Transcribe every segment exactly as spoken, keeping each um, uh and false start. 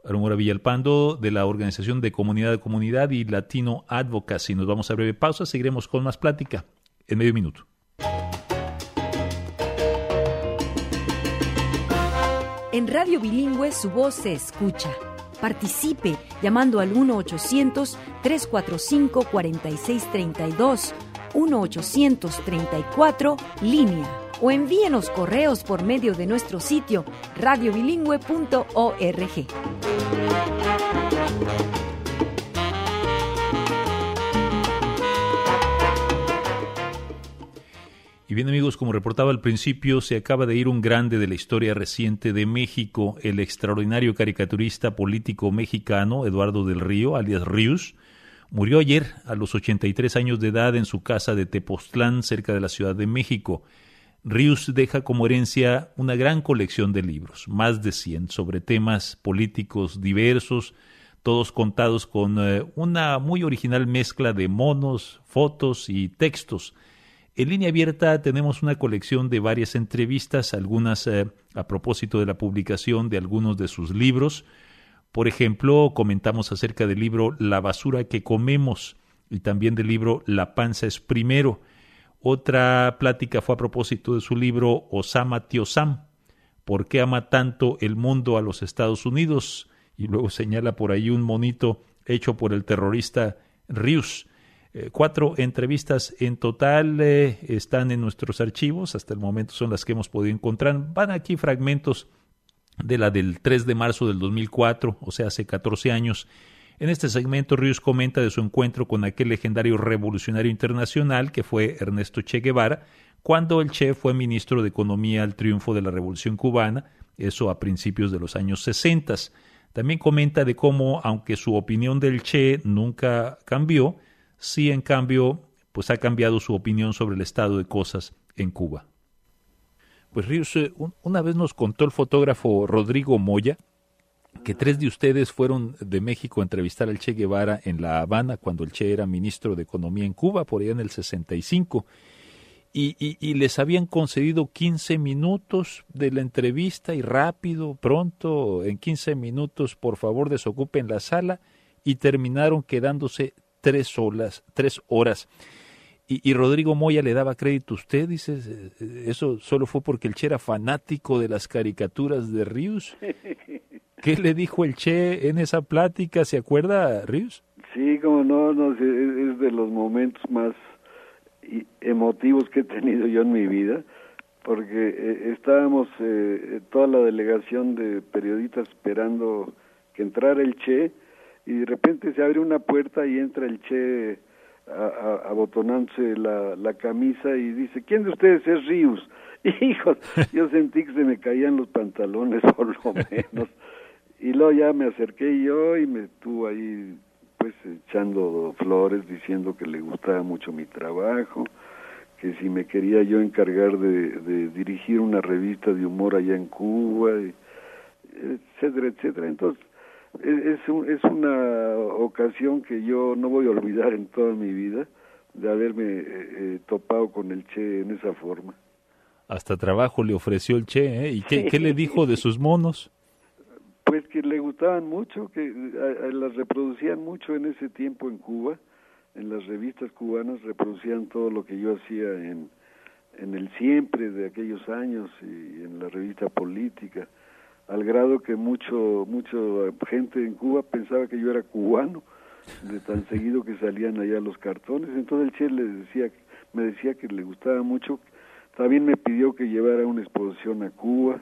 Rumora Villalpando, de la Organización de Comunidad a Comunidad y Latino Advocacy. Nos vamos a breve pausa, seguiremos con más plática en medio minuto. En Radio Bilingüe su voz se escucha. Participe llamando al uno ochocientos, tres cuatro cinco, cuatro seis tres dos, uno ochocientos treinta y cuatro, línea, o envíenos correos por medio de nuestro sitio radio bilingüe punto org. Y bien, amigos, como reportaba al principio, se acaba de ir un grande de la historia reciente de México, el extraordinario caricaturista político mexicano Eduardo del Río, alias Rius. Murió ayer a los ochenta y tres años de edad en su casa de Tepoztlán, cerca de la Ciudad de México. Rius deja como herencia una gran colección de libros, más de cien, sobre temas políticos diversos, todos contados con eh, una muy original mezcla de monos, fotos y textos. En Línea Abierta tenemos una colección de varias entrevistas, algunas eh, a propósito de la publicación de algunos de sus libros. Por ejemplo, comentamos acerca del libro La basura que comemos y también del libro La panza es primero. Otra plática fue a propósito de su libro Osama Tío Sam, ¿por qué ama tanto el mundo a los Estados Unidos? Y luego señala por ahí un monito hecho por el terrorista Rius. Eh, cuatro entrevistas en total eh, están en nuestros archivos, hasta el momento son las que hemos podido encontrar. Van aquí fragmentos de la del tres de marzo del dos mil cuatro, o sea, hace catorce años. En este segmento, Rius comenta de su encuentro con aquel legendario revolucionario internacional que fue Ernesto Che Guevara, cuando el Che fue ministro de Economía al triunfo de la Revolución Cubana, eso a principios de los años sesenta. También comenta de cómo, aunque su opinión del Che nunca cambió, sí, en cambio, pues ha cambiado su opinión sobre el estado de cosas en Cuba. Pues Rius, una vez nos contó el fotógrafo Rodrigo Moya que tres de ustedes fueron de México a entrevistar al Che Guevara en La Habana cuando el Che era ministro de Economía en Cuba, por allá en el sesenta y cinco, y, y, y les habían concedido quince minutos de la entrevista y rápido, pronto, en quince minutos, por favor, desocupen la sala, y terminaron quedándose tres horas, tres horas. Y, y Rodrigo Moya le daba crédito a usted, dice, eso solo fue porque el Che era fanático de las caricaturas de Rius. ¿Qué le dijo el Che en esa plática? ¿Se acuerda, Rius? Sí, como no, no es, es de los momentos más emotivos que he tenido yo en mi vida, porque eh, estábamos eh, toda la delegación de periodistas esperando que entrara el Che, y de repente se abre una puerta y entra el Che a, a, abotonándose la, la camisa y dice, ¿quién de ustedes es Rius? Hijos, yo sentí que se me caían los pantalones por lo menos. Y luego ya me acerqué yo y me estuvo ahí pues echando flores, diciendo que le gustaba mucho mi trabajo, que si me quería yo encargar de, de dirigir una revista de humor allá en Cuba, y etcétera, etcétera. Entonces, es, un, es una ocasión que yo no voy a olvidar en toda mi vida, de haberme eh, eh, topado con el Che en esa forma. Hasta trabajo le ofreció el Che, ¿eh? ¿Y qué, qué le dijo de sus monos? Pues que le gustaban mucho, que a, a las reproducían mucho en ese tiempo en Cuba, en las revistas cubanas reproducían todo lo que yo hacía en, en el Siempre de aquellos años y en la revista Política, al grado que mucho mucho gente en Cuba pensaba que yo era cubano, de tan seguido que salían allá los cartones. Entonces el Che le decía, me decía que le gustaba mucho. También me pidió que llevara una exposición a Cuba,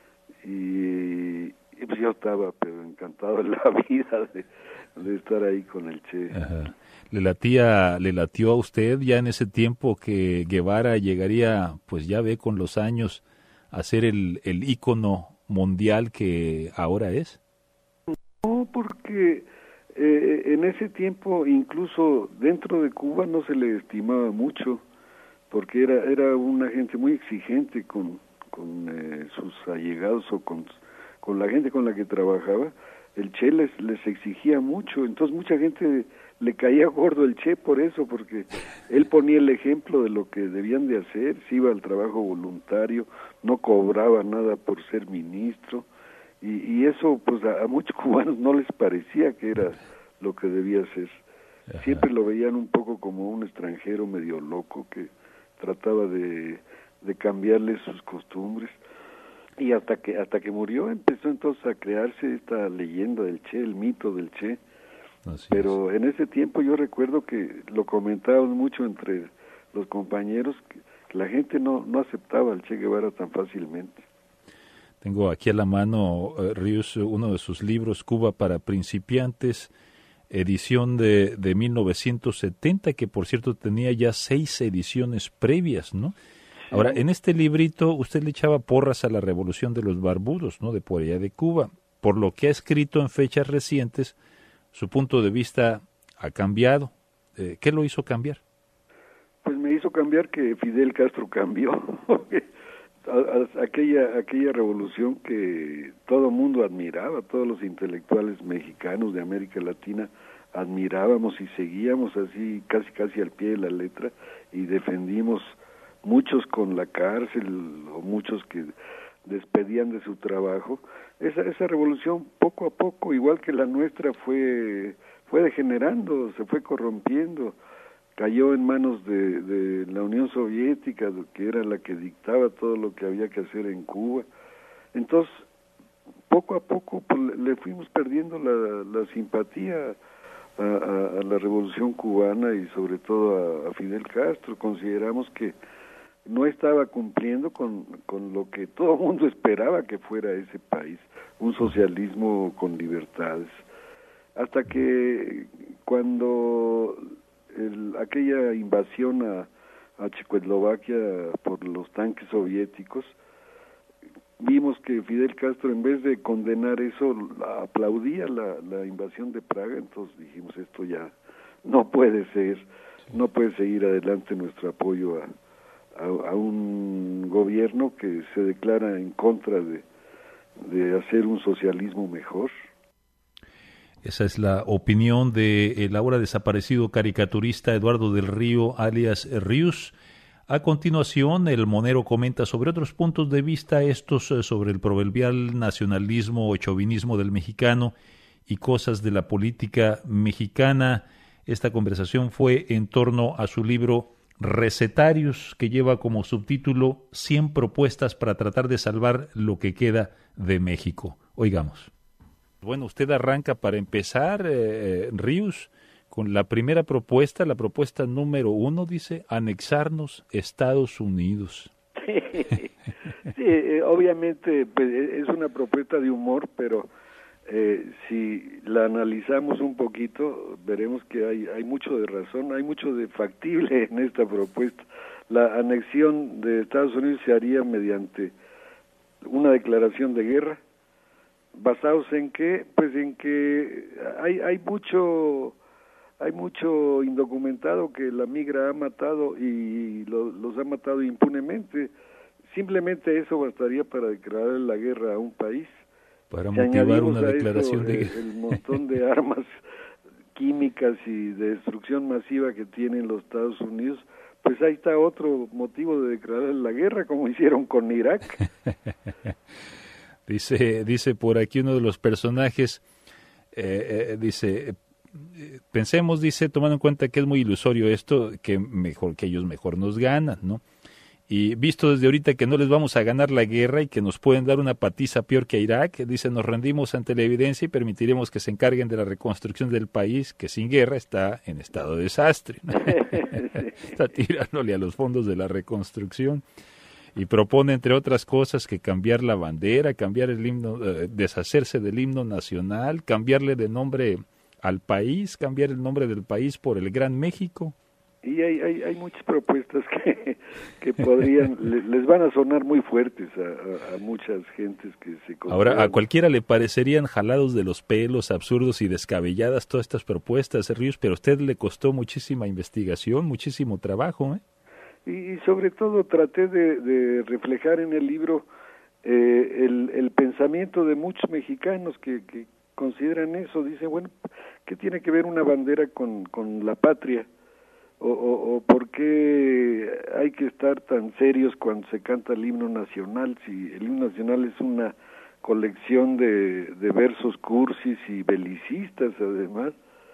y Y pues yo estaba pero encantado de la vida de, de estar ahí con el Che. Ajá. ¿Le latía, le latió a usted ya en ese tiempo que Guevara llegaría, pues ya ve con los años, a ser el, el ícono mundial que ahora es? No, porque eh, en ese tiempo incluso dentro de Cuba no se le estimaba mucho, porque era era una gente muy exigente con, con eh, sus allegados o con con la gente con la que trabajaba. El Che les, les exigía mucho, entonces mucha gente le caía gordo el Che por eso, porque él ponía el ejemplo de lo que debían de hacer, se iba al trabajo voluntario, no cobraba nada por ser ministro, y, y eso pues a, a muchos cubanos no les parecía que era lo que debía ser. Ajá. Siempre lo veían un poco como un extranjero medio loco que trataba de, de cambiarle sus costumbres, y hasta que hasta que murió empezó entonces a crearse esta leyenda del Che, el mito del Che. Así Pero es. En ese tiempo yo recuerdo que lo comentábamos mucho entre los compañeros, que la gente no, no aceptaba al Che Guevara tan fácilmente. Tengo aquí a la mano, uh, Ríos, uno de sus libros, Cuba para principiantes, edición de, de mil novecientos setenta, que por cierto tenía ya seis ediciones previas, ¿no? Sí. Ahora, en este librito usted le echaba porras a la revolución de los barbudos, ¿no?, de por allá de Cuba. Por lo que ha escrito en fechas recientes, su punto de vista ha cambiado. Eh, ¿Qué lo hizo cambiar? Pues me hizo cambiar que Fidel Castro cambió. aquella aquella revolución que todo el mundo admiraba, todos los intelectuales mexicanos de América Latina admirábamos y seguíamos así casi casi al pie de la letra, y defendimos, muchos con la cárcel o muchos que despedían de su trabajo. Esa esa revolución poco a poco, igual que la nuestra, fue fue degenerando, se fue corrompiendo, cayó en manos de, de la Unión Soviética, que era la que dictaba todo lo que había que hacer en Cuba. Entonces, poco a poco pues, le fuimos perdiendo la, la simpatía a, a, a la revolución cubana y sobre todo a, a Fidel Castro. Consideramos que no estaba cumpliendo con, con lo que todo el mundo esperaba que fuera ese país, un socialismo con libertades. Hasta que cuando el, aquella invasión a, a Checoslovaquia por los tanques soviéticos, vimos que Fidel Castro, en vez de condenar eso, aplaudía la, la invasión de Praga. Entonces dijimos, esto ya no puede ser, no puede seguir adelante nuestro apoyo a A, a un gobierno que se declara en contra de, de hacer un socialismo mejor. Esa es la opinión de el ahora desaparecido caricaturista Eduardo del Río, alias Rius. A continuación, el monero comenta sobre otros puntos de vista, estos sobre el proverbial nacionalismo o chauvinismo del mexicano y cosas de la política mexicana. Esta conversación fue en torno a su libro Recetarios, que lleva como subtítulo cien propuestas para tratar de salvar lo que queda de México. Oigamos. Bueno, usted arranca para empezar, eh, Ríos, con la primera propuesta, la propuesta número uno, dice, anexarnos Estados Unidos. Sí, sí eh, obviamente pues, es una propuesta de humor, pero Eh, si la analizamos un poquito, veremos que hay, hay mucho de razón, hay mucho de factible en esta propuesta. La anexión de Estados Unidos se haría mediante una declaración de guerra, basados en qué, pues en que hay hay mucho hay mucho indocumentado que la migra ha matado y lo, los ha matado impunemente. Simplemente eso bastaría para declarar la guerra a un país. Para si motivar una declaración eso, de guerra. El, el montón de armas químicas y de destrucción masiva que tienen los Estados Unidos, pues ahí está otro motivo de declarar la guerra, como hicieron con Irak. dice, dice por aquí uno de los personajes, eh, eh, dice, pensemos, dice, tomando en cuenta que es muy ilusorio esto, que mejor que ellos mejor nos ganan, ¿no? Y visto desde ahorita que no les vamos a ganar la guerra y que nos pueden dar una patiza peor que a Irak, dice, nos rendimos ante la evidencia y permitiremos que se encarguen de la reconstrucción del país, que sin guerra está en estado de desastre, ¿no? Está tirándole a los fondos de la reconstrucción. Y propone, entre otras cosas, que cambiar la bandera, cambiar el himno, eh, deshacerse del himno nacional, cambiarle de nombre al país, cambiar el nombre del país por el Gran México. Y hay, hay, hay muchas propuestas que, que podrían, les, les van a sonar muy fuertes a, a, a muchas gentes que se consideran. Ahora, a cualquiera le parecerían jalados de los pelos, absurdos y descabelladas todas estas propuestas, Ríos, pero a usted le costó muchísima investigación, muchísimo trabajo, ¿eh? Y, y sobre todo traté de, de reflejar en el libro eh, el, el pensamiento de muchos mexicanos que, que consideran eso. Dicen, bueno, ¿qué tiene que ver una bandera con, con la patria? O, o, o por qué hay que estar tan serios cuando se canta el himno nacional, si el himno nacional es una colección de, de versos cursis y belicistas además,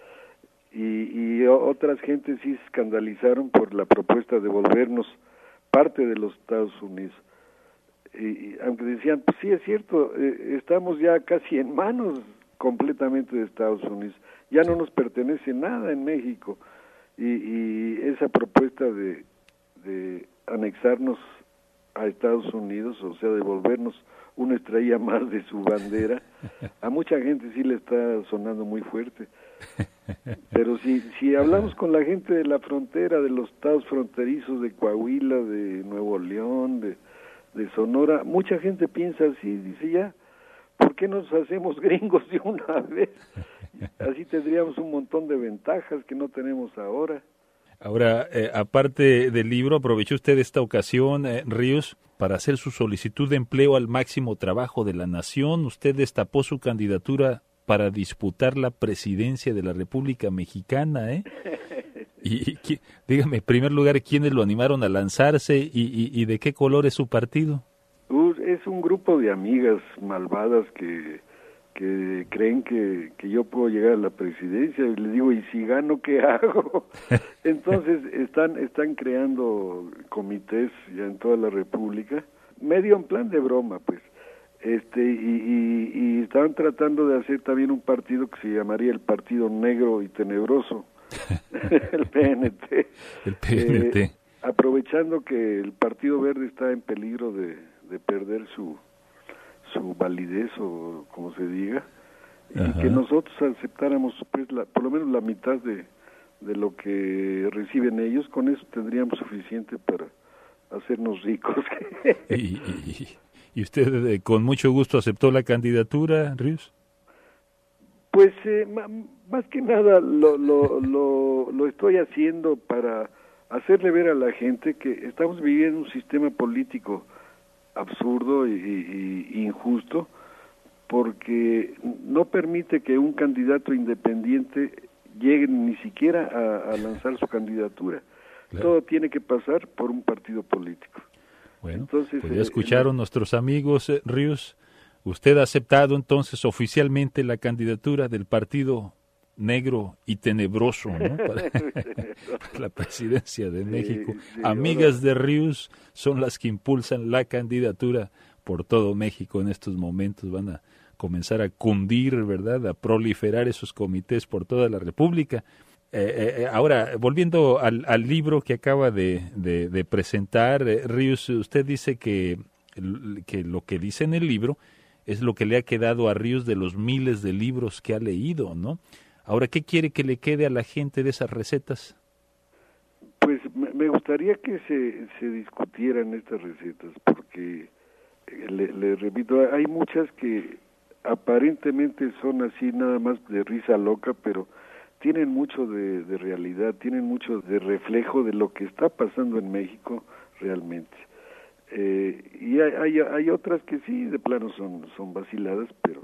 y, y otras gentes sí se escandalizaron por la propuesta de volvernos parte de los Estados Unidos. Y, y aunque decían, pues sí es cierto, eh, estamos ya casi en manos completamente de Estados Unidos, ya no nos pertenece nada en México, y, y esa propuesta de, de anexarnos a Estados Unidos, o sea, devolvernos una estrella más de su bandera, a mucha gente sí le está sonando muy fuerte. Pero si si hablamos con la gente de la frontera, de los estados fronterizos de Coahuila, de Nuevo León, de, de Sonora, mucha gente piensa así, dice ya, ¿por qué nos hacemos gringos de una vez? Así tendríamos un montón de ventajas que no tenemos ahora. Ahora, eh, aparte del libro, aprovechó usted esta ocasión, eh, Ríos, para hacer su solicitud de empleo al máximo trabajo de la nación. Usted destapó su candidatura para disputar la presidencia de la República Mexicana, ¿eh? Y, y dígame, en primer lugar, ¿quiénes lo animaron a lanzarse y, y, y de qué color es su partido? Uh, es un grupo de amigas malvadas que que creen que, que yo puedo llegar a la presidencia, y les digo, ¿y si gano qué hago? Entonces están están creando comités ya en toda la República, medio en plan de broma, pues, este y, y, y estaban tratando de hacer también un partido que se llamaría el Partido Negro y Tenebroso, el P N T. El P N T. Eh, aprovechando que el Partido Verde está en peligro de, de perder su su validez, o como se diga, y Ajá. que nosotros aceptáramos pues la, por lo menos la mitad de, de lo que reciben ellos, con eso tendríamos suficiente para hacernos ricos. ¿Y, y, y usted eh, con mucho gusto aceptó la candidatura, Ríos? Pues eh, más que nada lo, lo, lo, lo estoy haciendo para hacerle ver a la gente que estamos viviendo un sistema político absurdo y, y, y injusto, porque no permite que un candidato independiente llegue ni siquiera a, a lanzar su candidatura. Claro. Todo tiene que pasar por un partido político. Bueno, entonces, pues ya escucharon eh, nuestros amigos, eh, Ríos. Usted ha aceptado entonces oficialmente la candidatura del Partido Negro y Tenebroso, ¿no? Para, para la presidencia de México. Sí, sí, Amigas ahora... de Ríos son las que impulsan la candidatura por todo México en estos momentos. Van a comenzar a cundir, ¿verdad?, a proliferar esos comités por toda la República. Eh, eh, ahora, volviendo al, al libro que acaba de, de, de presentar, eh, Ríos, usted dice que, que lo que dice en el libro es lo que le ha quedado a Ríos de los miles de libros que ha leído, ¿no? Ahora, ¿qué quiere que le quede a la gente de esas recetas? Pues me gustaría que se, se discutieran estas recetas, porque, le, le repito, hay muchas que aparentemente son así nada más de risa loca, pero tienen mucho de, de realidad, tienen mucho de reflejo de lo que está pasando en México realmente. Eh, y hay, hay, hay otras que sí, de plano son, son vaciladas, pero...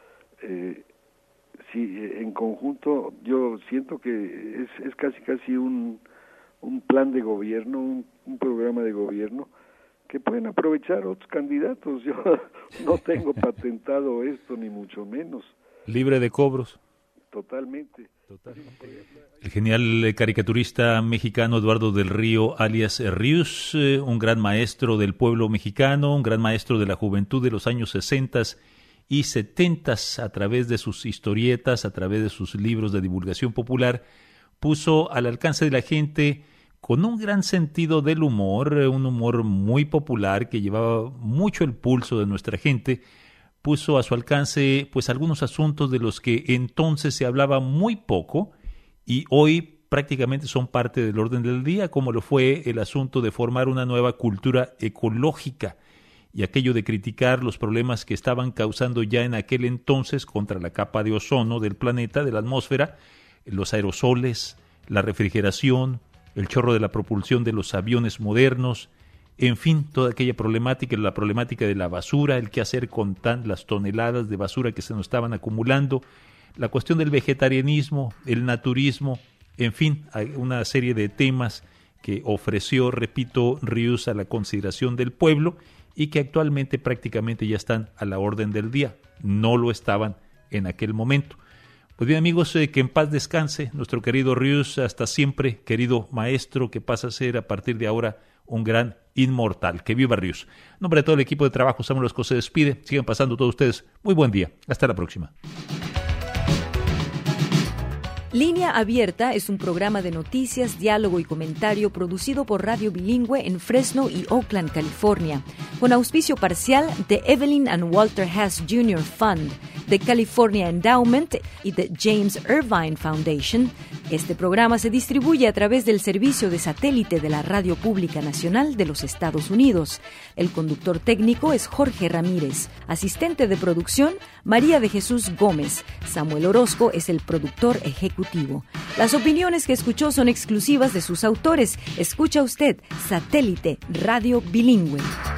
Eh, Sí, en conjunto yo siento que es, es casi casi un, un plan de gobierno, un, un programa de gobierno que pueden aprovechar otros candidatos. Yo no tengo patentado esto, ni mucho menos. Libre de cobros. Totalmente. Totalmente. El genial caricaturista mexicano Eduardo del Río, alias Ríos, eh, un gran maestro del pueblo mexicano, un gran maestro de la juventud de los años sesentas y setentas, a través de sus historietas, a través de sus libros de divulgación popular, puso al alcance de la gente, con un gran sentido del humor, un humor muy popular que llevaba mucho el pulso de nuestra gente, puso a su alcance pues algunos asuntos de los que entonces se hablaba muy poco y hoy prácticamente son parte del orden del día, como lo fue el asunto de formar una nueva cultura ecológica y aquello de criticar los problemas que estaban causando ya en aquel entonces contra la capa de ozono del planeta, de la atmósfera, los aerosoles, la refrigeración, el chorro de la propulsión de los aviones modernos, en fin, toda aquella problemática, la problemática de la basura, el qué hacer con tan, las toneladas de basura que se nos estaban acumulando, la cuestión del vegetarianismo, el naturismo, en fin, hay una serie de temas que ofreció, repito, Ríos a la consideración del pueblo y que actualmente prácticamente ya están a la orden del día. No lo estaban en aquel momento. Pues bien, amigos, eh, que en paz descanse nuestro querido Rius, hasta siempre, querido maestro, que pasa a ser a partir de ahora un gran inmortal. Que viva Rius. En nombre de todo el equipo de trabajo, Samuel Orozco se despide. Sigan pasando todos ustedes. Muy buen día. Hasta la próxima. Línea Abierta es un programa de noticias, diálogo y comentario producido por Radio Bilingüe en Fresno y Oakland, California, con auspicio parcial de Evelyn and Walter Hess junior Fund, de California Endowment y de James Irvine Foundation. Este programa se distribuye a través del servicio de satélite de la Radio Pública Nacional de los Estados Unidos. El conductor técnico es Jorge Ramírez. Asistente de producción, María de Jesús Gómez. Samuel Orozco es el productor ejecutivo. Las opiniones que escuchó son exclusivas de sus autores. Escucha usted Satélite Radio Bilingüe.